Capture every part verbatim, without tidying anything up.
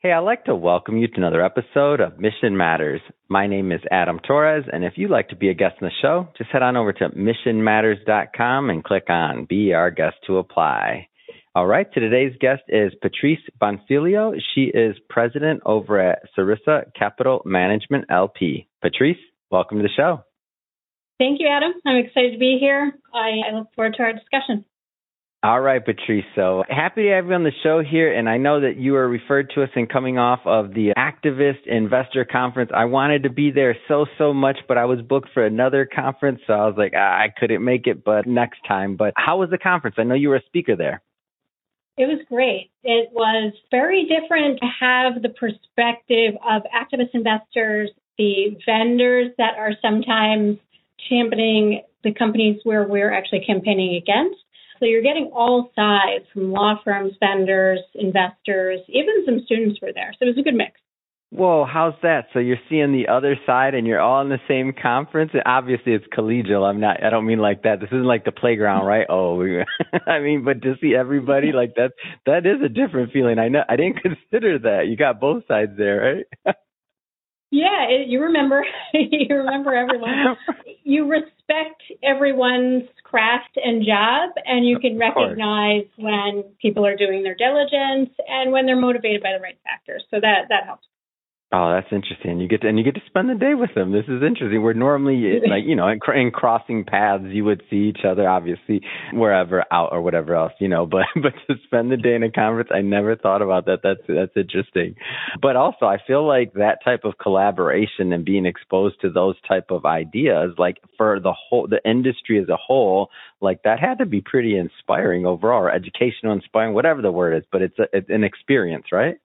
Hey, I'd like to welcome you to another episode of Mission Matters. My name is Adam Torres, and if you'd like to be a guest on the show, just head on over to mission matters dot com and click on Be Our Guest to apply. All right, so today's guest is Patrice Bonfilio. She is president over at Sarissa Capital Management, L P. Patrice, welcome to the show. Thank you, Adam. I'm excited to be here. I, I look forward to our discussion. All right, Patrice. So happy to have you on the show here. And I know that you were referred to us in coming off of the Activist Investor Conference. I wanted to be there so, so much, but I was booked for another conference. So I was like, ah, I couldn't make it, but next time. But how was the conference? I know you were a speaker there. It was great. It was very different to have the perspective of activist investors, the vendors that are sometimes championing the companies where we're actually campaigning against. So you're getting all sides from law firms, vendors, investors, even some students were there. So it was a good mix. Whoa, how's that? So you're seeing the other side and you're all in the same conference? Obviously, it's collegial. I'm not, I don't mean like that. This isn't like the playground, right? Oh, we, I mean, but to see everybody like that, that is a different feeling. I know, I didn't consider that. You got both sides there, right? Yeah, it, you remember, you remember everyone. You respect everyone's craft and job, and you can recognize when people are doing their diligence and when they're motivated by the right factors. So that that helps. Oh, that's interesting. You get to, and you get to spend the day with them. This is interesting. We're normally like, you know, in, in crossing paths, you would see each other, obviously, wherever out or whatever else, you know, but, but to spend the day in a conference, I never thought about that. That's, that's interesting. But also, I feel like that type of collaboration and being exposed to those type of ideas, like for the whole, the industry as a whole, like that had to be pretty inspiring overall, or educational, inspiring, whatever the word is, but it's, a, it's an experience, right?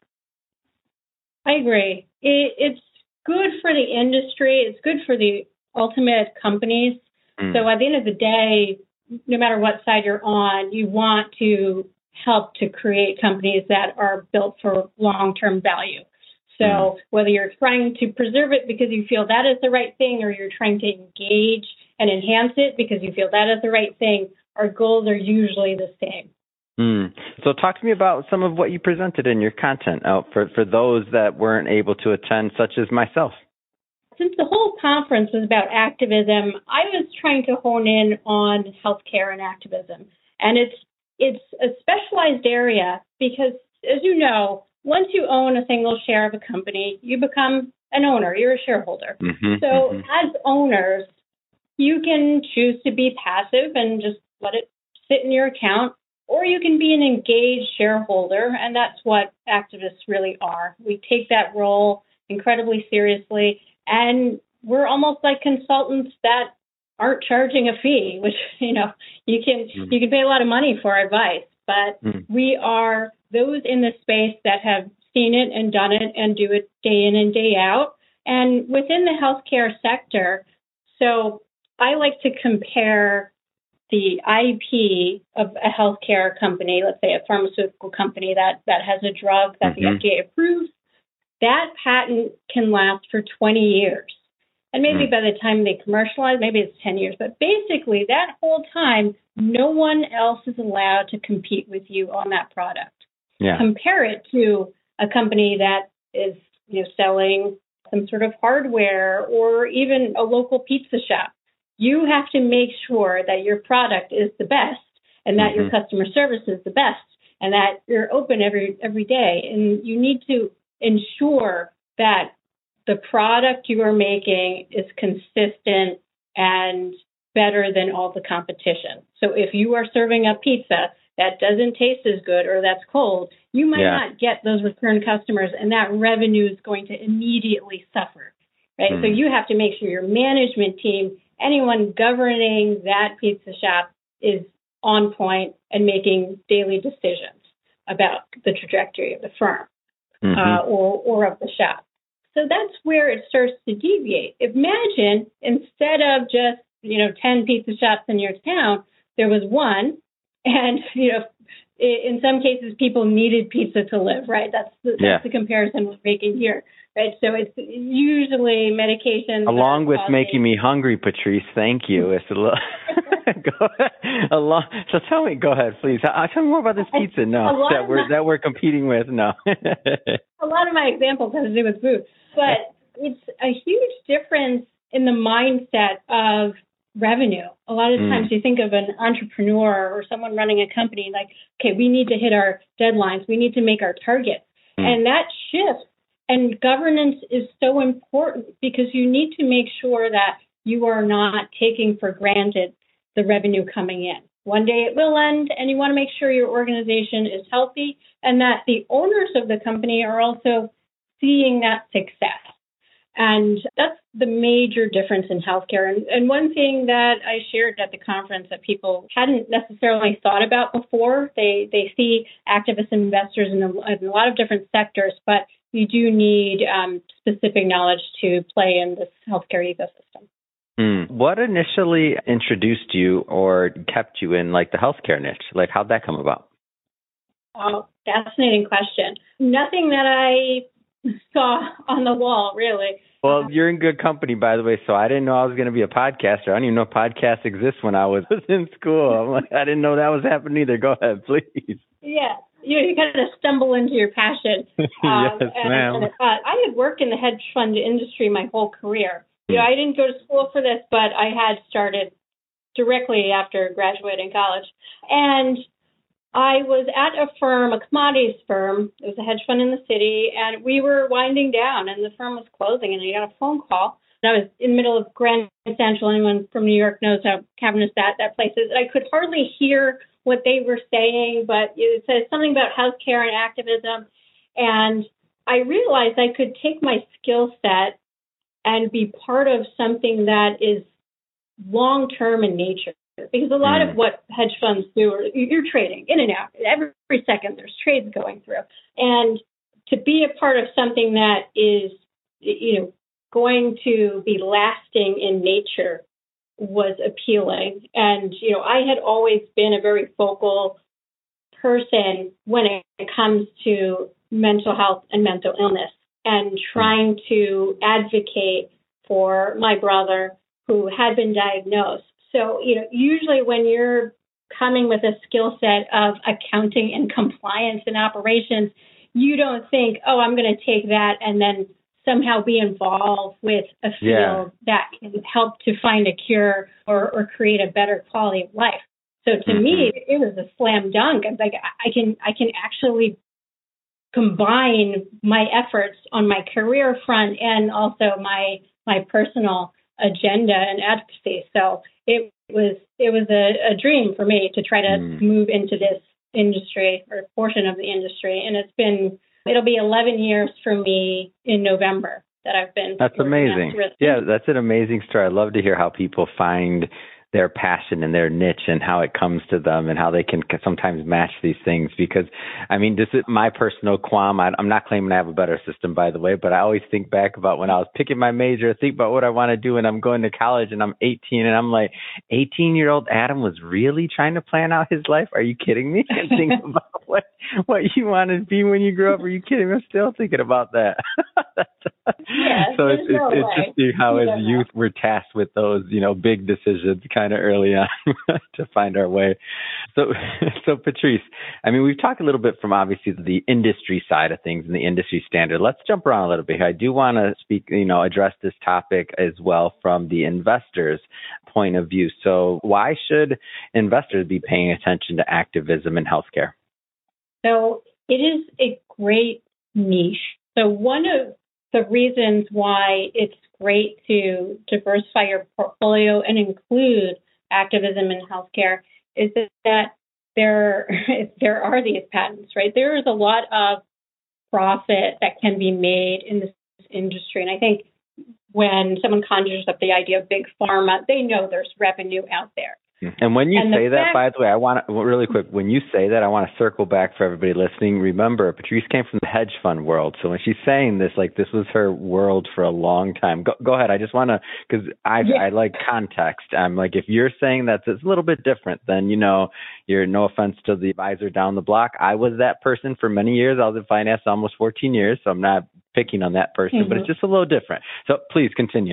I agree. It, it's good for the industry. It's good for the ultimate companies. Mm. So at the end of the day, no matter what side you're on, you want to help to create companies that are built for long-term value. So mm. whether you're trying to preserve it because you feel that is the right thing, or you're trying to engage and enhance it because you feel that is the right thing, our goals are usually the same. Mm. So talk to me about some of what you presented in your content out for, for those that weren't able to attend, such as myself. Since the whole conference was about activism, I was trying to hone in on healthcare and activism. And it's it's a specialized area because, as you know, once you own a single share of a company, you become an owner. You're a shareholder. Mm-hmm, so mm-hmm. as owners, you can choose to be passive and just let it sit in your account. Or you can be an engaged shareholder, and that's what activists really are. We take that role incredibly seriously, and we're almost like consultants that aren't charging a fee, which, you know, you can mm. you can pay a lot of money for advice, but mm. we are those in the space that have seen it and done it and do it day in and day out. And within the healthcare sector, so I like to compare the I P of a healthcare company, let's say a pharmaceutical company that, that has a drug that mm-hmm. the F D A approves, that patent can last for twenty years. And maybe mm. by the time they commercialize, maybe it's ten years. But basically, that whole time, no one else is allowed to compete with you on that product. Yeah. Compare it to a company that is, you know, selling some sort of hardware or even a local pizza shop. You have to make sure that your product is the best and that mm-hmm. your customer service is the best and that you're open every every day. And you need to ensure that the product you are making is consistent and better than all the competition. So if you are serving a pizza that doesn't taste as good or that's cold, you might yeah. not get those return customers, and that revenue is going to immediately suffer, right? Mm. So you have to make sure your management team, anyone governing that pizza shop, is on point and making daily decisions about the trajectory of the firm mm-hmm. uh, or, or of the shop. So that's where it starts to deviate. Imagine instead of just, you know, ten pizza shops in your town, there was one, and, you know, in some cases people needed pizza to live, right? That's the, yeah. that's the comparison we're making here, right? So it's usually medications. Along with causing... making me hungry, Patrice, thank you. It's a little... go ahead. Along... So tell me, go ahead, please. I'll tell me more about this pizza. No, that we're, my... that we're competing with. No. A lot of my examples have to do with food. But it's a huge difference in the mindset of revenue. A lot of times mm. you think of an entrepreneur or someone running a company like, okay, we need to hit our deadlines. We need to make our targets. Mm. And that shift and governance is so important because you need to make sure that you are not taking for granted the revenue coming in. One day it will end, and you want to make sure your organization is healthy and that the owners of the company are also seeing that success. And that's the major difference in healthcare. And, and one thing that I shared at the conference that people hadn't necessarily thought about before, they, they see activist investors in a, in a lot of different sectors, but you do need um, specific knowledge to play in this healthcare ecosystem. Mm. What initially introduced you or kept you in like the healthcare niche? Like how'd that come about? Oh, fascinating question. Nothing that I saw on the wall, really. Well, you're in good company, by the way, so I didn't know I was going to be a podcaster. I didn't even know podcasts exist when I was in school. I'm like, I didn't know that was happening either. Go ahead, please. Yeah, you, you kind of stumble into your passion. Um, yes, and, ma'am. And, uh, I had worked in the hedge fund industry my whole career. You know, I didn't go to school for this, but I had started directly after graduating college. And I was at a firm, a commodities firm. It was a hedge fund in the city, and we were winding down, and the firm was closing, and I got a phone call. And I was in the middle of Grand Central. Anyone from New York knows how cavernous that, that place is. I could hardly hear what they were saying, but it said something about healthcare and activism. And I realized I could take my skill set and be part of something that is long-term in nature. Because a lot mm. of what hedge funds do, are you're trading in and out. Every second there's trades going through. And to be a part of something that is, you know, going to be lasting in nature was appealing. And, you know, I had always been a very vocal person when it comes to mental health and mental illness and trying to advocate for my brother who had been diagnosed. So, you know, usually when you're coming with a skill set of accounting and compliance and operations, you don't think, oh, I'm going to take that and then somehow be involved with a field yeah. that can help to find a cure or, or create a better quality of life. So to mm-hmm. me, it was a slam dunk. I'm like, I can, I can actually combine my efforts on my career front and also my, my personal agenda and advocacy. So it was it was a, a dream for me to try to mm. move into this industry or portion of the industry. And it's been, it'll be eleven years for me in November that I've been. That's amazing. Yeah, that's an amazing story. I love to hear how people find their passion and their niche and how it comes to them and how they can sometimes match these things. Because, I mean, this is my personal qualm. I, I'm not claiming I have a better system, by the way, but I always think back about when I was picking my major, think about what I want to do, and I'm going to college and I'm eighteen, and I'm like, eighteen-year-old Adam was really trying to plan out his life? Are you kidding me? And think about what, what you want to be when you grow up. Are you kidding me? I'm still thinking about that. Yeah, so it's, no it's interesting how you as youth we're tasked with those, you know, big decisions kind of early on to find our way. So, so Patrice, I mean, we've talked a little bit from obviously the industry side of things and the industry standard. Let's jump around a little bit here. I do want to speak, you know, address this topic as well from the investor's point of view. So why should investors be paying attention to activism in healthcare? So it is a great niche. So one of the reasons why it's great to diversify your portfolio and include activism in healthcare is that there, there are these patents, right? There is a lot of profit that can be made in this industry. And I think when someone conjures up the idea of big pharma, they know there's revenue out there. And when you and say that, fact, by the way, I want to, really quick, when you say that, I want to circle back for everybody listening. Remember, Patrice came from the hedge fund world. So when she's saying this, like this was her world for a long time. Go, go ahead. I just want to, because I, yeah. I like context. I'm like, if you're saying that it's a little bit different, then, you know, you're no offense to the advisor down the block. I was that person for many years. I was in finance almost fourteen years. So I'm not picking on that person, mm-hmm. but it's just a little different. So please continue.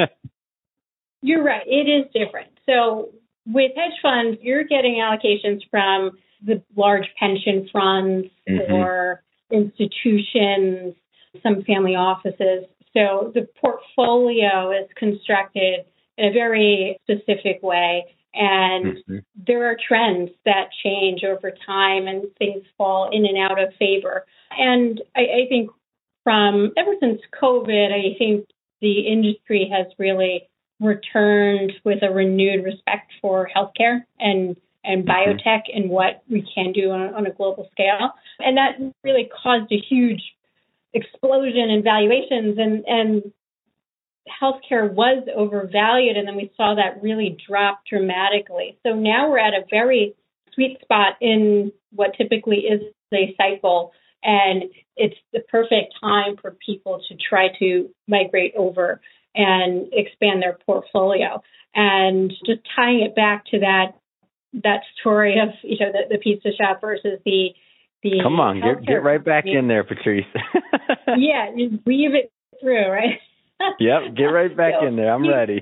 You're right. It is different. So with hedge funds, you're getting allocations from the large pension funds mm-hmm. or institutions. some family offices. So the portfolio is constructed in a very specific way. And mm-hmm. there are trends that change over time and things fall in and out of favor. And I, I think from ever since COVID, I think the industry has really returned with a renewed respect for healthcare and, and biotech mm-hmm. and what we can do on, on a global scale. And that really caused a huge explosion in valuations, and, and healthcare was overvalued, and then we saw that really drop dramatically. So now we're at a very sweet spot in what typically is a cycle, and it's the perfect time for people to try to migrate over and expand their portfolio. And just tying it back to that that story of, you know, the, the pizza shop versus the the Come on, get get right back company. In there, Patrice. Yeah, you weave it through, right? Yep, get right back so, in there. I'm you, ready.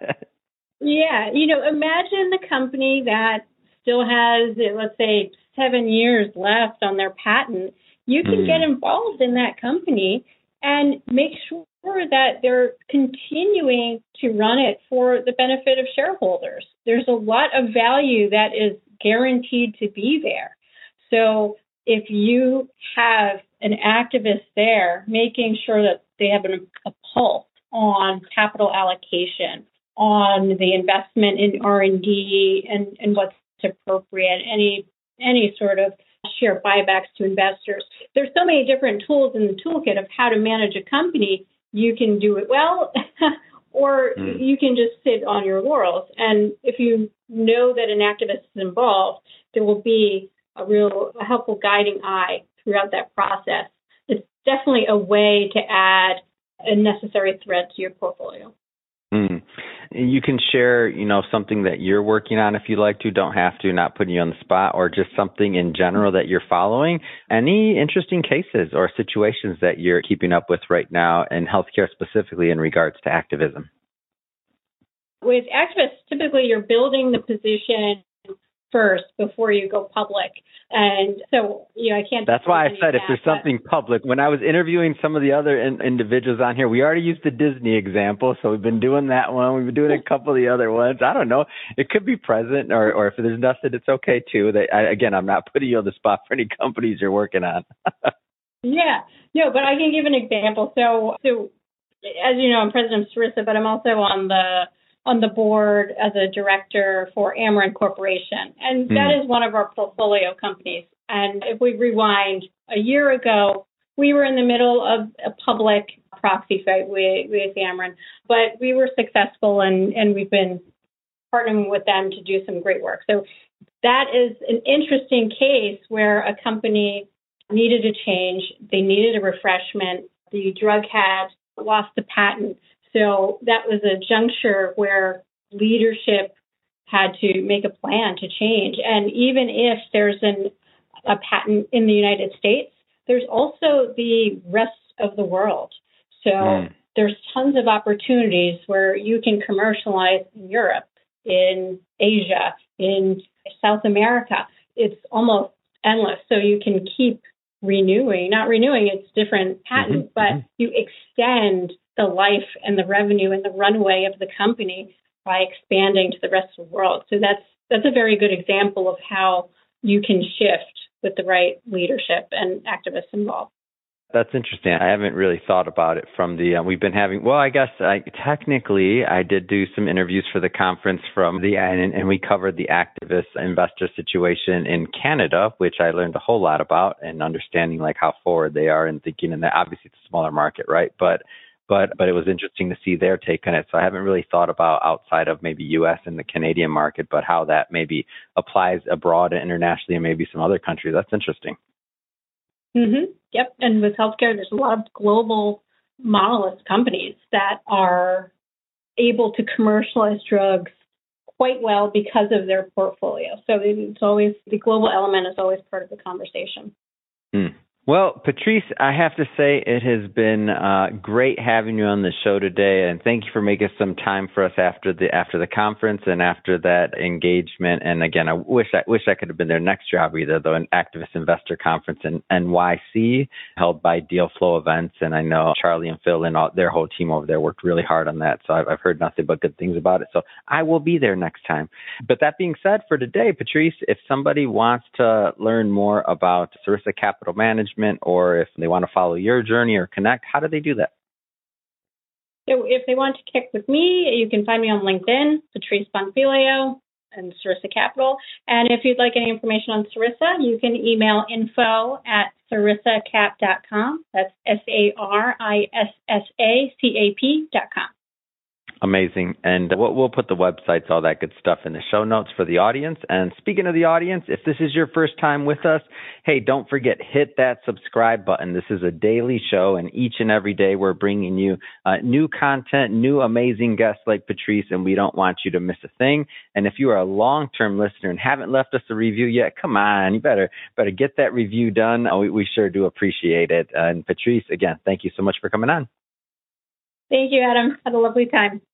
Yeah, you know, imagine the company that still has, let's say, seven years left on their patent. You can mm. get involved in that company and make sure that they're continuing to run it for the benefit of shareholders. There's a lot of value that is guaranteed to be there. So if you have an activist there, making sure that they have an, a pulse on capital allocation, on the investment in R and D and, and what's appropriate, any any sort of share buybacks to investors. There's so many different tools in the toolkit of how to manage a company. You can do it well, or mm. you can just sit on your laurels. And if you know that an activist is involved, there will be a real a helpful guiding eye throughout that process. It's definitely a way to add a necessary thread to your portfolio. Mm. You can share, you know, something that you're working on if you like to, don't have to, not putting you on the spot, or just something in general that you're following. Any interesting cases or situations that you're keeping up with right now in healthcare, specifically in regards to activism? With activists, typically you're building the position first before you go public. And so, you know, I can't... That's why I said if there's something public. When I was interviewing some of the other in, individuals on here, we already used the Disney example. So we've been doing that one. We've been doing a couple of the other ones. I don't know. It could be present, or, or if there's nothing, it's okay too. That I, again, I'm not putting you on the spot for any companies you're working on. Yeah. No, but I can give an example. So, so as you know, I'm president of Sarissa, but I'm also on the on the board as a director for Amarin Corporation. And that mm. is one of our portfolio companies. And if we rewind a year ago, we were in the middle of a public proxy fight with, with Amarin, but we were successful, and, and we've been partnering with them to do some great work. So that is an interesting case where a company needed a change. They needed a refreshment. The drug had lost the patent. So that was a juncture where leadership had to make a plan to change. And even if there's an, a patent in the United States, there's also the rest of the world. So mm. there's tons of opportunities where you can commercialize in Europe, in Asia, in South America. It's almost endless. So you can keep renewing, not renewing, it's different patents, mm-hmm. but you extend the life and the revenue and the runway of the company by expanding to the rest of the world. So that's that's a very good example of how you can shift with the right leadership and activists involved. That's interesting. I haven't really thought about it from the, uh, we've been having, well, I guess I, technically I did do some interviews for the conference from the, and, and we covered the activist investor situation in Canada, which I learned a whole lot about, and understanding like how forward they are and thinking, and that obviously it's a smaller market, right? But But but it was interesting to see their take on it. So I haven't really thought about outside of maybe U S and the Canadian market, but how that maybe applies abroad and internationally and maybe some other countries. That's interesting. Mm-hmm. Yep. And with healthcare, there's a lot of global monolith companies that are able to commercialize drugs quite well because of their portfolio. So it's always, the global element is always part of the conversation. Mm. Well, Patrice, I have to say it has been uh, great having you on the show today, and thank you for making some time for us after the after the conference and after that engagement. And again, I wish I wish I could have been there next year. I'll be there though, an activist investor conference in N Y C held by Deal Flow Events, and I know Charlie and Phil and all, their whole team over there worked really hard on that. So I've, I've heard nothing but good things about it. So I will be there next time. But that being said, for today, Patrice, if somebody wants to learn more about Sarissa Capital Management, or if they want to follow your journey or connect, how do they do that? So if they want to connect with me, you can find me on LinkedIn, Patrice Bonfilio, and Sarissa Capital. And if you'd like any information on Sarissa, you can email info at sarissa cap dot com. That's S A R I S S A C A P dot com. Amazing. And we'll, we'll put the websites, all that good stuff in the show notes for the audience. And speaking of the audience, if this is your first time with us, hey, don't forget, hit that subscribe button. This is a daily show, and each and every day we're bringing you uh, new content, new amazing guests like Patrice, and we don't want you to miss a thing. And if you are a long-term listener and haven't left us a review yet, come on, you better better get that review done. Uh, we, we sure do appreciate it. Uh, and Patrice, again, thank you so much for coming on. Thank you, Adam. Had a lovely time.